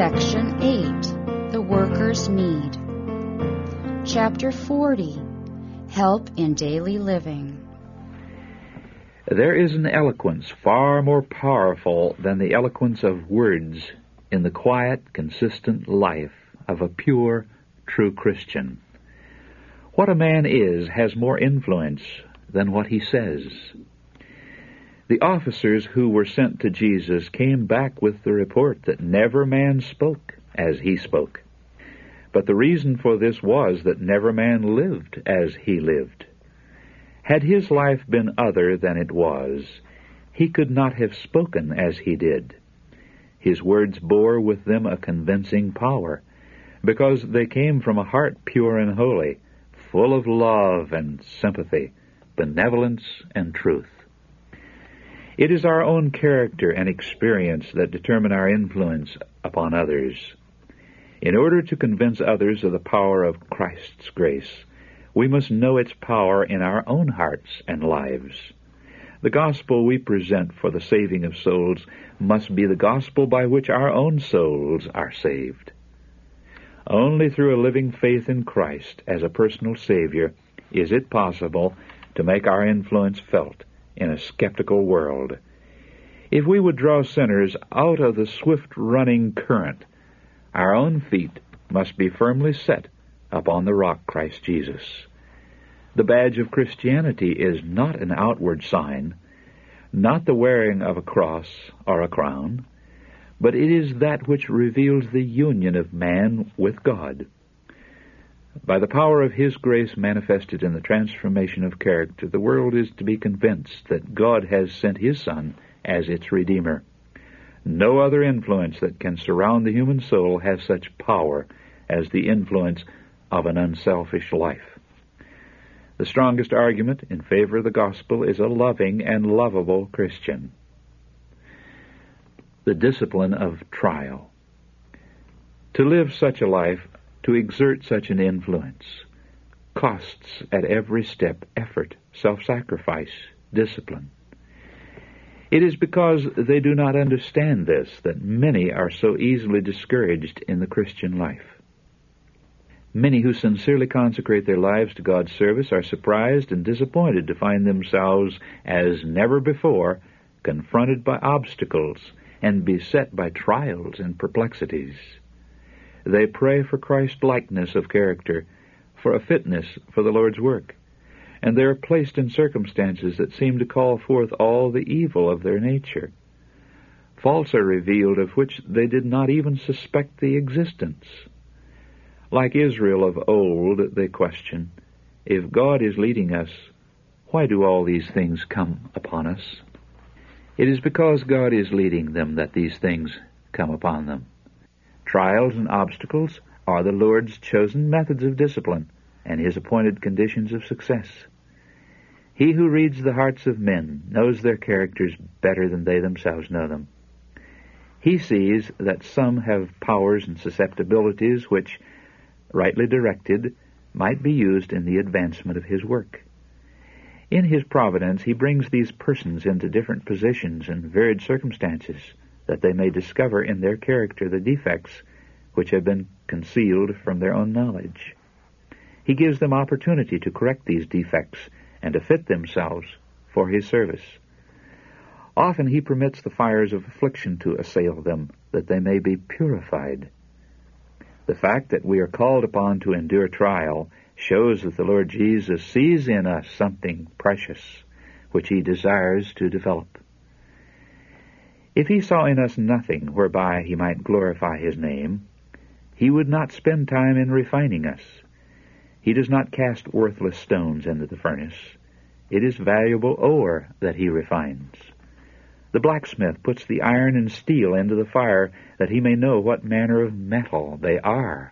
Section 8, The Worker's Need. Chapter 40, Help in Daily Living. There is an eloquence far more powerful than the eloquence of words in the quiet, consistent life of a pure, true Christian. What a man is has more influence than what he says. The officers who were sent to Jesus came back with the report that never man spoke as he spoke. But the reason for this was that never man lived as he lived. Had his life been other than it was, he could not have spoken as he did. His words bore with them a convincing power, because they came from a heart pure and holy, full of love and sympathy, benevolence and truth. It is our own character and experience that determine our influence upon others. In order to convince others of the power of Christ's grace, we must know its power in our own hearts and lives. The gospel we present for the saving of souls must be the gospel by which our own souls are saved. Only through a living faith in Christ as a personal Savior is it possible to make our influence felt in a skeptical world. If we would draw sinners out of the swift-running current, our own feet must be firmly set upon the rock Christ Jesus. The badge of Christianity is not an outward sign, not the wearing of a cross or a crown, but it is that which reveals the union of man with God. By the power of His grace manifested in the transformation of character, the world is to be convinced that God has sent His Son as its Redeemer. No other influence that can surround the human soul has such power as the influence of an unselfish life. The strongest argument in favor of the gospel is a loving and lovable Christian. The discipline of trial. To live such a life, to exert such an influence, costs at every step effort, self-sacrifice, discipline. It is because they do not understand this that many are so easily discouraged in the Christian life. Many who sincerely consecrate their lives to God's service are surprised and disappointed to find themselves, as never before, confronted by obstacles and beset by trials and perplexities. They pray for Christ-likeness of character, for a fitness for the Lord's work, and they are placed in circumstances that seem to call forth all the evil of their nature. Faults are revealed of which they did not even suspect the existence. Like Israel of old, they question, if God is leading us, why do all these things come upon us? It is because God is leading them that these things come upon them. Trials and obstacles are the Lord's chosen methods of discipline and His appointed conditions of success. He who reads the hearts of men knows their characters better than they themselves know them. He sees that some have powers and susceptibilities which, rightly directed, might be used in the advancement of His work. In His providence, He brings these persons into different positions and varied circumstances, that they may discover in their character the defects which have been concealed from their own knowledge. He gives them opportunity to correct these defects and to fit themselves for His service. Often He permits the fires of affliction to assail them, that they may be purified. The fact that we are called upon to endure trial shows that the Lord Jesus sees in us something precious, which He desires to develop. If He saw in us nothing whereby He might glorify His name, He would not spend time in refining us. He does not cast worthless stones into the furnace. It is valuable ore that He refines. The blacksmith puts the iron and steel into the fire that he may know what manner of metal they are.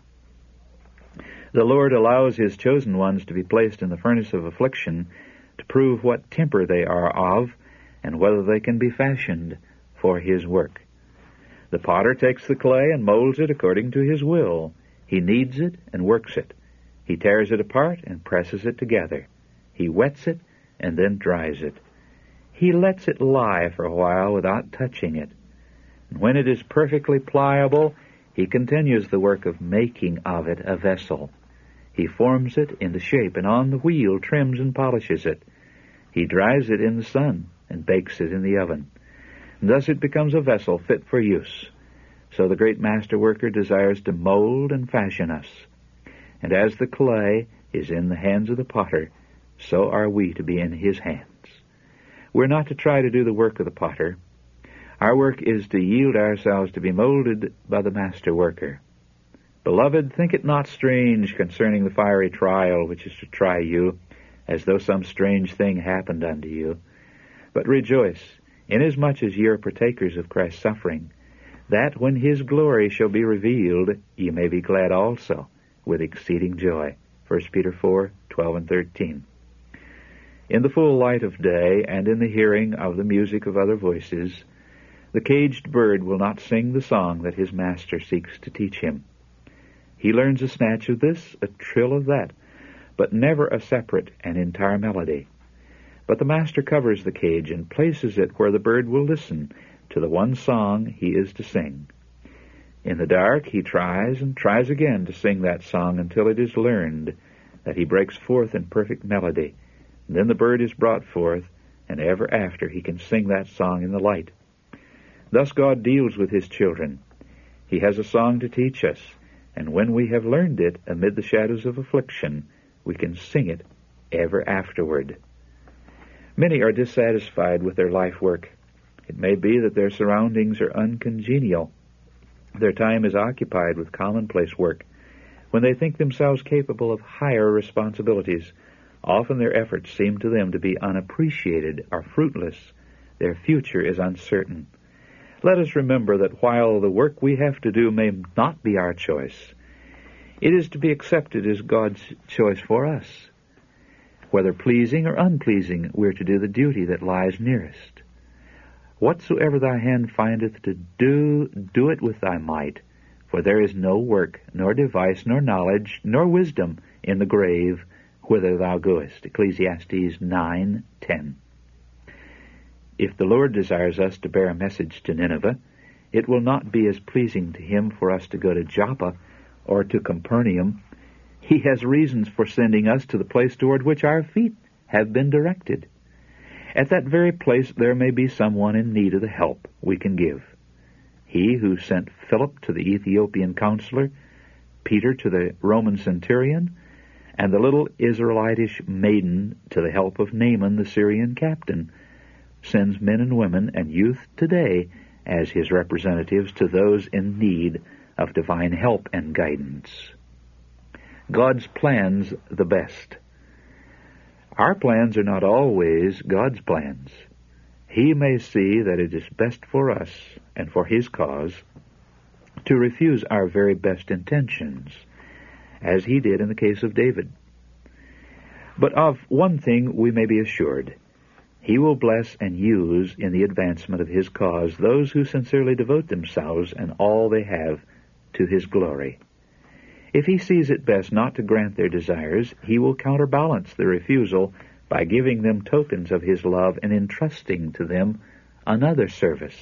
The Lord allows His chosen ones to be placed in the furnace of affliction to prove what temper they are of and whether they can be fashioned for His work. The potter takes the clay and molds it according to His will. He kneads it and works it. He tears it apart and presses it together. He wets it and then dries it. He lets it lie for a while without touching it. And when it is perfectly pliable, He continues the work of making of it a vessel. He forms it into shape, and on the wheel trims and polishes it. He dries it in the sun and bakes it in the oven. And thus it becomes a vessel fit for use. So the great master worker desires to mold and fashion us. And as the clay is in the hands of the potter, so are we to be in his hands. We're not to try to do the work of the potter. Our work is to yield ourselves to be molded by the master worker. Beloved, think it not strange concerning the fiery trial which is to try you, as though some strange thing happened unto you. But rejoice, inasmuch as ye are partakers of Christ's suffering, that when his glory shall be revealed, ye may be glad also, with exceeding joy. 1 Peter 4:12 and 13. In the full light of day, and in the hearing of the music of other voices, the caged bird will not sing the song that his master seeks to teach him. He learns a snatch of this, a trill of that, but never a separate and entire melody. But the master covers the cage and places it where the bird will listen to the one song he is to sing. In the dark he tries and tries again to sing that song until it is learned, that he breaks forth in perfect melody. And then the bird is brought forth, and ever after he can sing that song in the light. Thus God deals with his children. He has a song to teach us, and when we have learned it amid the shadows of affliction, we can sing it ever afterward. Many are dissatisfied with their life work. It may be that their surroundings are uncongenial. Their time is occupied with commonplace work. When they think themselves capable of higher responsibilities, often their efforts seem to them to be unappreciated or fruitless. Their future is uncertain. Let us remember that while the work we have to do may not be our choice, it is to be accepted as God's choice for us. Whether pleasing or unpleasing, we are to do the duty that lies nearest. Whatsoever thy hand findeth to do, do it with thy might, for there is no work, nor device, nor knowledge, nor wisdom in the grave whither thou goest. Ecclesiastes 9:10. If the Lord desires us to bear a message to Nineveh, it will not be as pleasing to him for us to go to Joppa or to Capernaum. He has reasons for sending us to the place toward which our feet have been directed. At that very place there may be someone in need of the help we can give. He who sent Philip to the Ethiopian counselor, Peter to the Roman centurion, and the little Israelitish maiden to the help of Naaman the Syrian captain, sends men and women and youth today as his representatives to those in need of divine help and guidance. God's plans the best. Our plans are not always God's plans. He may see that it is best for us and for his cause to refuse our very best intentions, as he did in the case of David. But of one thing we may be assured: he will bless and use in the advancement of his cause those who sincerely devote themselves and all they have to his glory. If he sees it best not to grant their desires, he will counterbalance the refusal by giving them tokens of his love and entrusting to them another service.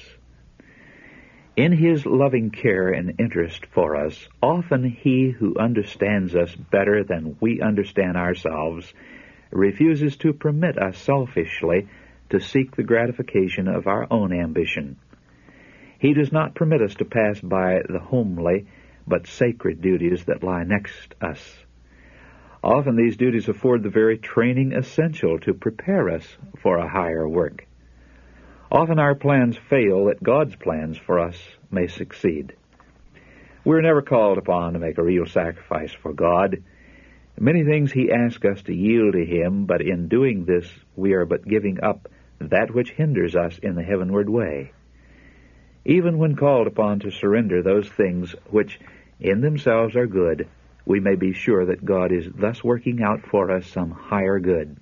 In his loving care and interest for us, often he who understands us better than we understand ourselves refuses to permit us selfishly to seek the gratification of our own ambition. He does not permit us to pass by the homely but sacred duties that lie next us. Often these duties afford the very training essential to prepare us for a higher work. Often our plans fail that God's plans for us may succeed. We're never called upon to make a real sacrifice for God. Many things he asks us to yield to him, but in doing this we are but giving up that which hinders us in the heavenward way. Even when called upon to surrender those things which in themselves are good, we may be sure that God is thus working out for us some higher good.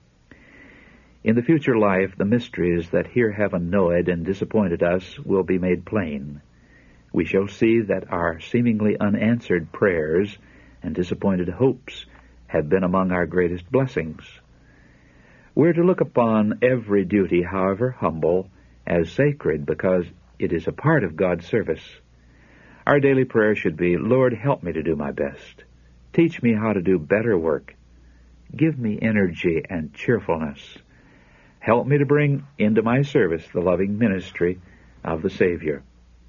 In the future life, the mysteries that here have annoyed and disappointed us will be made plain. We shall see that our seemingly unanswered prayers and disappointed hopes have been among our greatest blessings. We're to look upon every duty, however humble, as sacred because it is a part of God's service. Our daily prayer should be, Lord, help me to do my best. Teach me how to do better work. Give me energy and cheerfulness. Help me to bring into my service the loving ministry of the Savior.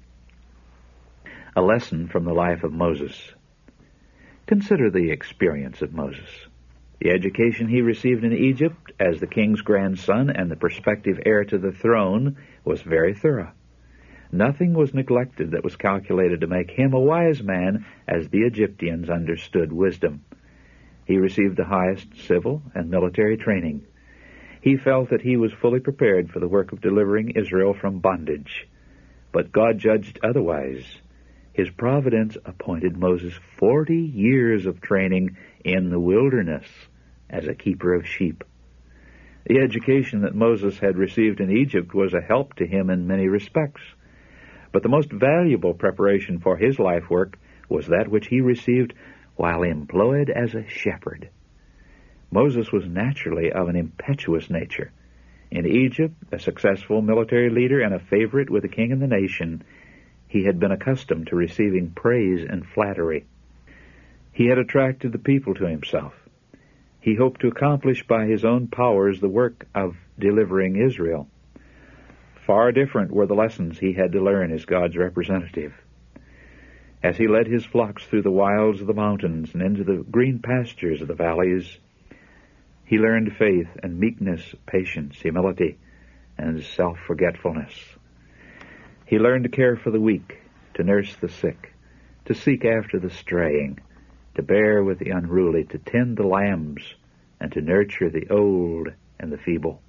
A lesson from the life of Moses. Consider the experience of Moses. The education he received in Egypt as the king's grandson and the prospective heir to the throne was very thorough. Nothing was neglected that was calculated to make him a wise man as the Egyptians understood wisdom. He received the highest civil and military training. He felt that he was fully prepared for the work of delivering Israel from bondage. But God judged otherwise. His providence appointed Moses 40 years of training in the wilderness as a keeper of sheep. The education that Moses had received in Egypt was a help to him in many respects. But the most valuable preparation for his life work was that which he received while employed as a shepherd. Moses was naturally of an impetuous nature. In Egypt, a successful military leader and a favorite with the king and the nation, he had been accustomed to receiving praise and flattery. He had attracted the people to himself. He hoped to accomplish by his own powers the work of delivering Israel. Far different were the lessons he had to learn as God's representative. As he led his flocks through the wilds of the mountains and into the green pastures of the valleys, he learned faith and meekness, patience, humility, and self-forgetfulness. He learned to care for the weak, to nurse the sick, to seek after the straying, to bear with the unruly, to tend the lambs, and to nurture the old and the feeble.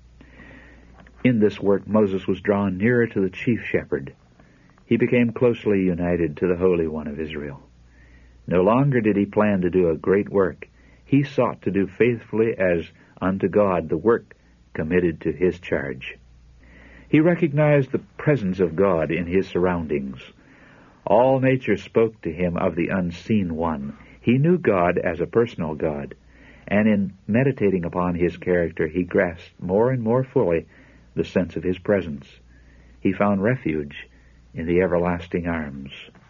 In this work, Moses was drawn nearer to the chief shepherd. He became closely united to the Holy One of Israel. No longer did he plan to do a great work. He sought to do faithfully as unto God the work committed to his charge. He recognized the presence of God in his surroundings. All nature spoke to him of the unseen one. He knew God as a personal God, and in meditating upon his character, he grasped more and more fully the sense of his presence. He found refuge in the everlasting arms.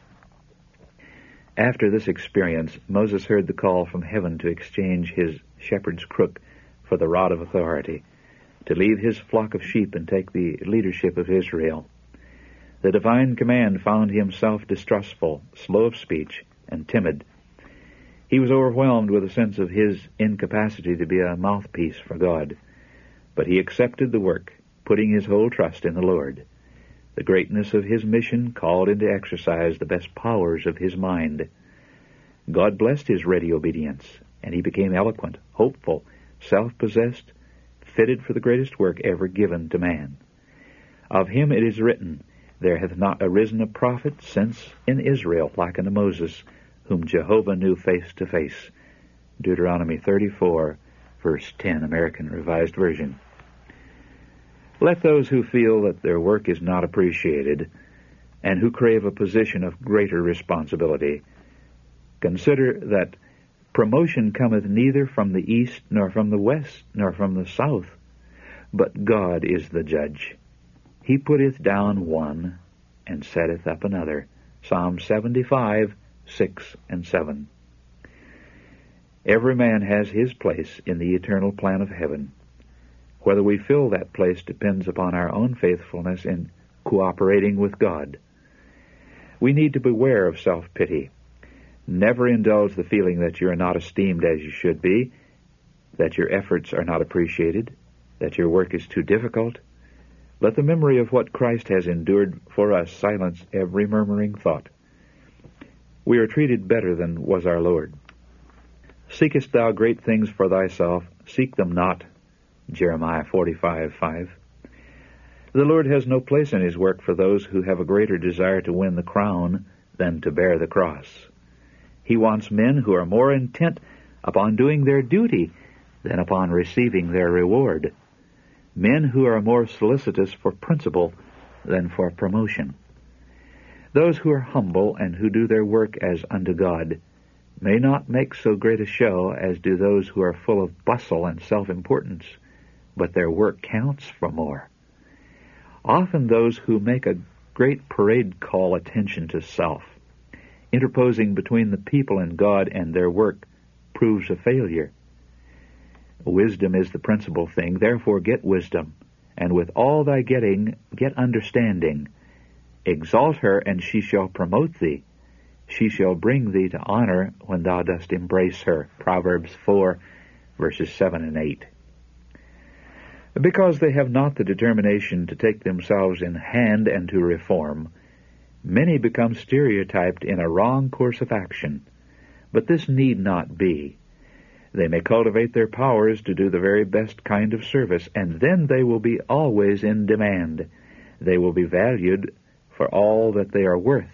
After this experience, Moses heard the call from heaven to exchange his shepherd's crook for the rod of authority, to leave his flock of sheep and take the leadership of Israel. The divine command found him self-distrustful, slow of speech, and timid. He was overwhelmed with a sense of his incapacity to be a mouthpiece for God. But he accepted the work, putting his whole trust in the Lord. The greatness of his mission called into exercise the best powers of his mind. God blessed his ready obedience, and he became eloquent, hopeful, self-possessed, fitted for the greatest work ever given to man. Of him it is written, There hath not arisen a prophet since in Israel like unto Moses, whom Jehovah knew face to face. Deuteronomy 34, verse 10, American Revised Version. Let those who feel that their work is not appreciated, and who crave a position of greater responsibility, consider that promotion cometh neither from the east, nor from the west, nor from the south, but God is the judge. He putteth down one, and setteth up another. Psalm 75, 6 and 7. Every man has his place in the eternal plan of heaven. Whether we fill that place depends upon our own faithfulness in cooperating with God. We need to beware of self-pity. Never indulge the feeling that you are not esteemed as you should be, that your efforts are not appreciated, that your work is too difficult. Let the memory of what Christ has endured for us silence every murmuring thought. We are treated better than was our Lord. Seekest thou great things for thyself? Seek them not. Jeremiah 45:5. The Lord has no place in his work for those who have a greater desire to win the crown than to bear the cross. He wants men who are more intent upon doing their duty than upon receiving their reward. Men who are more solicitous for principle than for promotion. Those who are humble and who do their work as unto God may not make so great a show as do those who are full of bustle and self-importance, but their work counts for more. Often those who make a great parade call attention to self. Interposing between the people and God and their work proves a failure. Wisdom is the principal thing, therefore get wisdom, and with all thy getting, get understanding. Exalt her, and she shall promote thee. She shall bring thee to honor when thou dost embrace her. Proverbs 4, verses 7 and 8. Because they have not the determination to take themselves in hand and to reform, many become stereotyped in a wrong course of action. But this need not be. They may cultivate their powers to do the very best kind of service, and then they will be always in demand. They will be valued for all that they are worth.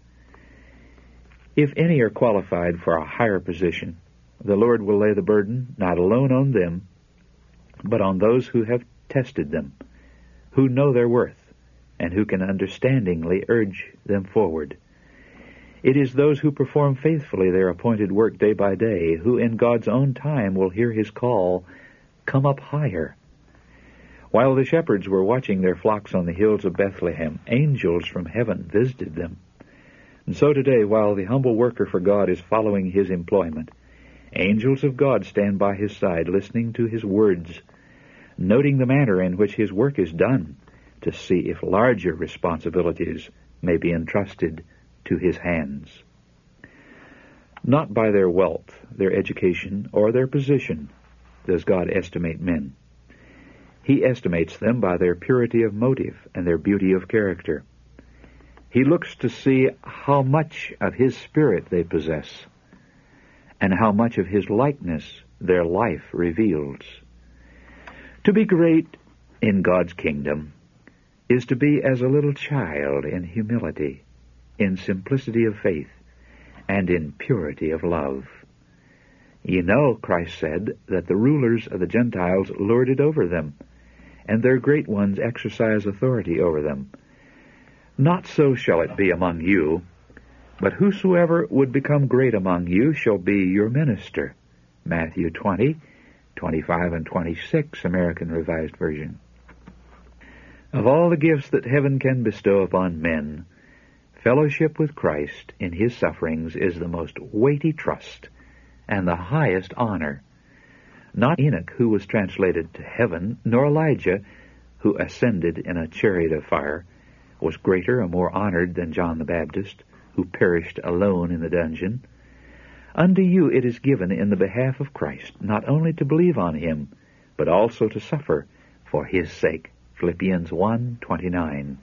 If any are qualified for a higher position, the Lord will lay the burden not alone on them, but on those who have tested them, who know their worth, and who can understandingly urge them forward. It is those who perform faithfully their appointed work day by day, who in God's own time will hear his call, "Come up higher." While the shepherds were watching their flocks on the hills of Bethlehem, angels from heaven visited them. And so today, while the humble worker for God is following his employment, angels of God stand by his side, listening to his words, noting the manner in which his work is done, to see if larger responsibilities may be entrusted to his hands. Not by their wealth, their education, or their position does God estimate men. He estimates them by their purity of motive and their beauty of character. He looks to see how much of his spirit they possess, and how much of his likeness their life reveals. To be great in God's kingdom is to be as a little child in humility, in simplicity of faith, and in purity of love. "Ye know," Christ said, "that the rulers of the Gentiles lord it over them, and their great ones exercise authority over them. Not so shall it be among you, but whosoever would become great among you shall be your minister." Matthew 20, 25 and 26, American Revised Version. Of all the gifts that heaven can bestow upon men, fellowship with Christ in his sufferings is the most weighty trust and the highest honor. Not Enoch, who was translated to heaven, nor Elijah, who ascended in a chariot of fire, was greater or more honored than John the Baptist, who perished alone in the dungeon. Unto you it is given in the behalf of Christ, not only to believe on him, but also to suffer for his sake. Philippians 1:29.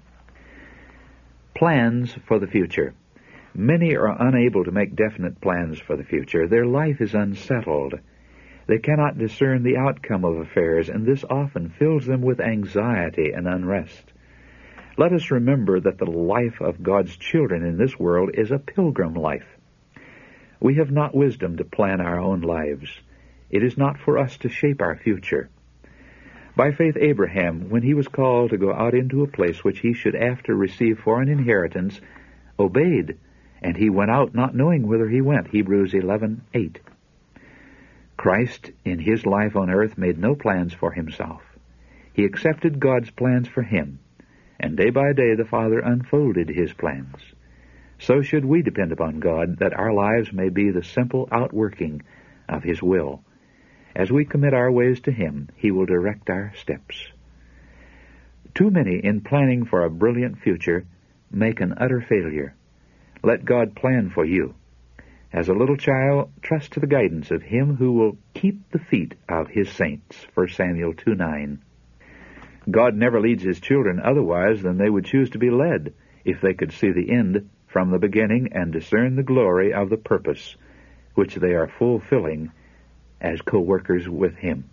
Plans for the future. Many are unable to make definite plans for the future. Their life is unsettled. They cannot discern the outcome of affairs, and this often fills them with anxiety and unrest. Let us remember that the life of God's children in this world is a pilgrim life. We have not wisdom to plan our own lives. It is not for us to shape our future. By faith Abraham, when he was called to go out into a place which he should after receive for an inheritance, obeyed, and he went out not knowing whither he went. Hebrews 11:8. Christ, in his life on earth, made no plans for himself. He accepted God's plans for him, and day by day the Father unfolded his plans. So should we depend upon God, that our lives may be the simple outworking of his will. As we commit our ways to him, he will direct our steps. Too many, in planning for a brilliant future, make an utter failure. Let God plan for you. As a little child, trust to the guidance of him who will keep the feet of his saints. 1 Samuel 2:9. God never leads his children otherwise than they would choose to be led, if they could see the end from the beginning and discern the glory of the purpose which they are fulfilling as co-workers with him.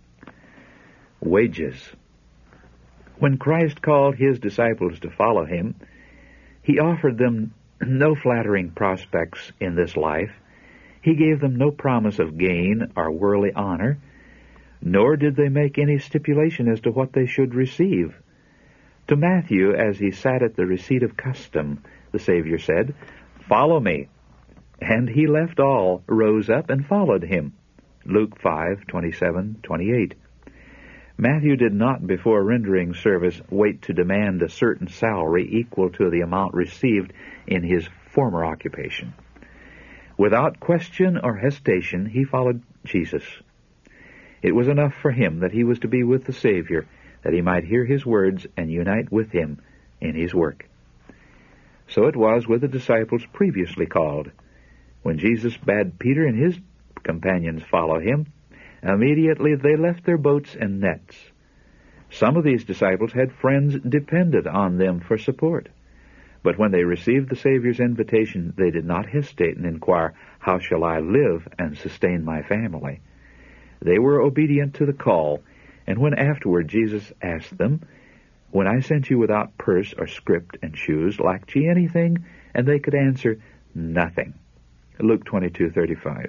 Wages. When Christ called his disciples to follow him, he offered them no flattering prospects in this life. He gave them no promise of gain or worldly honor, nor did they make any stipulation as to what they should receive. To Matthew, as he sat at the receipt of custom, the Savior said, "Follow me." And he left all, rose up, and followed him. Luke 5:27-28. Matthew did not, before rendering service, wait to demand a certain salary equal to the amount received in his former occupation. Without question or hesitation, he followed Jesus. It was enough for him that he was to be with the Savior, that he might hear his words and unite with him in his work. So it was with the disciples previously called. When Jesus bade Peter and his companions follow him, immediately they left their boats and nets. Some of these disciples had friends dependent on them for support. But when they received the Savior's invitation, they did not hesitate and inquire, "How shall I live and sustain my family?" They were obedient to the call, and when afterward Jesus asked them, "When I sent you without purse or scrip and shoes, lacked ye anything?" And they could answer, "Nothing." Luke 22:35.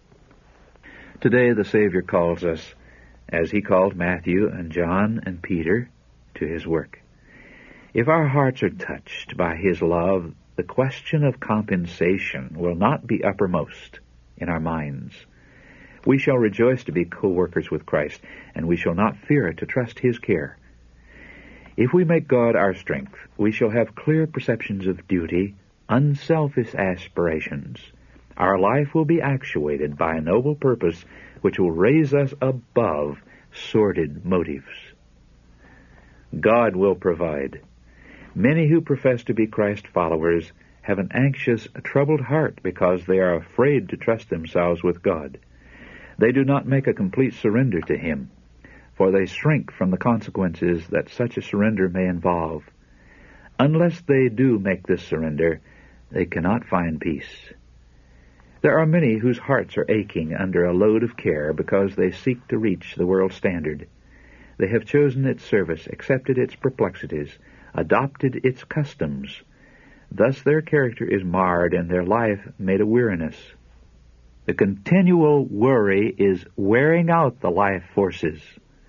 Today the Savior calls us, as he called Matthew and John and Peter, to his work. If our hearts are touched by his love, the question of compensation will not be uppermost in our minds. We shall rejoice to be co-workers with Christ, and we shall not fear to trust his care. If we make God our strength, we shall have clear perceptions of duty, unselfish aspirations. Our life will be actuated by a noble purpose which will raise us above sordid motives. God will provide. Many who profess to be Christ followers have an anxious, troubled heart because they are afraid to trust themselves with God. They do not make a complete surrender to him, for they shrink from the consequences that such a surrender may involve. Unless they do make this surrender, they cannot find peace. There are many whose hearts are aching under a load of care because they seek to reach the world standard. They have chosen its service, accepted its perplexities, adopted its customs. Thus their character is marred and their life made a weariness. The continual worry is wearing out the life forces.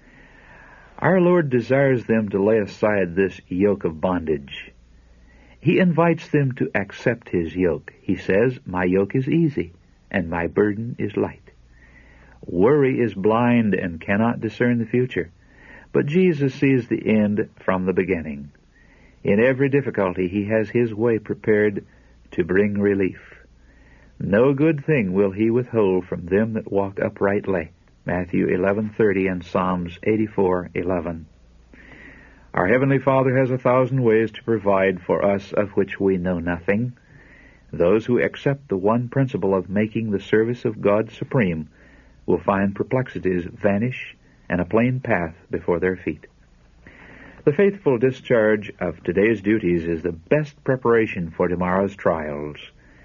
Our Lord desires them to lay aside this yoke of bondage. He invites them to accept his yoke. He says, "My yoke is easy, and my burden is light." Worry is blind and cannot discern the future, but Jesus sees the end from the beginning. In every difficulty he has his way prepared to bring relief. No good thing will he withhold from them that walk uprightly. Matthew 11:30 and Psalms 84:11. Our Heavenly Father has 1,000 ways to provide for us of which we know nothing. Those who accept the one principle of making the service of God supreme will find perplexities vanish and a plain path before their feet. The faithful discharge of today's duties is the best preparation for tomorrow's trials.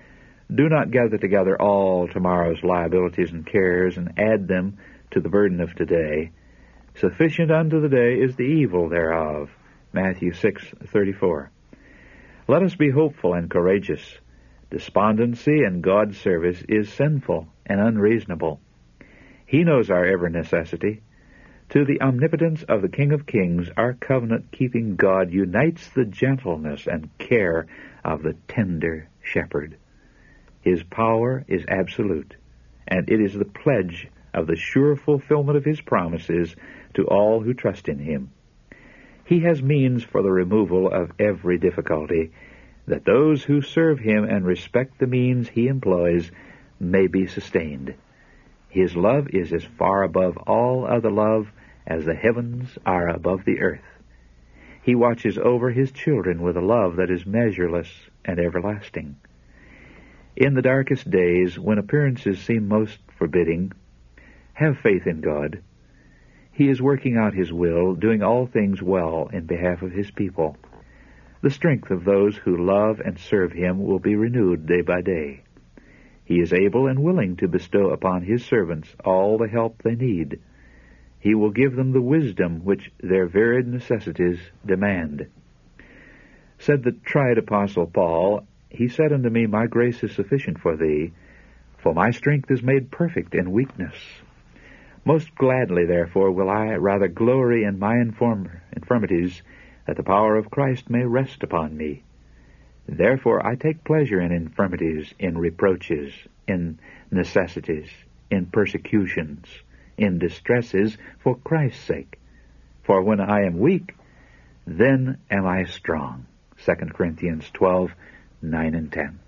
Do not gather together all tomorrow's liabilities and cares and add them to the burden of today. Sufficient unto the day is the evil thereof. Matthew 6:34. Let us be hopeful and courageous. Despondency in God's service is sinful and unreasonable. He knows our every necessity. To the omnipotence of the King of Kings, our covenant-keeping God unites the gentleness and care of the tender shepherd. His power is absolute, and it is the pledge of the sure fulfillment of his promises to all who trust in him. He has means for the removal of every difficulty, that those who serve him and respect the means he employs may be sustained. His love is as far above all other love as the heavens are above the earth. He watches over his children with a love that is measureless and everlasting. In the darkest days, when appearances seem most forbidding, have faith in God. He is working out his will, doing all things well in behalf of his people. The strength of those who love and serve him will be renewed day by day. He is able and willing to bestow upon his servants all the help they need. He will give them the wisdom which their varied necessities demand. Said the tried apostle Paul, "He said unto me, My grace is sufficient for thee, for my strength is made perfect in weakness. Most gladly, therefore, will I rather glory in my infirmities, that the power of Christ may rest upon me. Therefore I take pleasure in infirmities, in reproaches, in necessities, in persecutions, in distresses, for Christ's sake. For when I am weak, then am I strong. 2 Corinthians 12:9 and 10.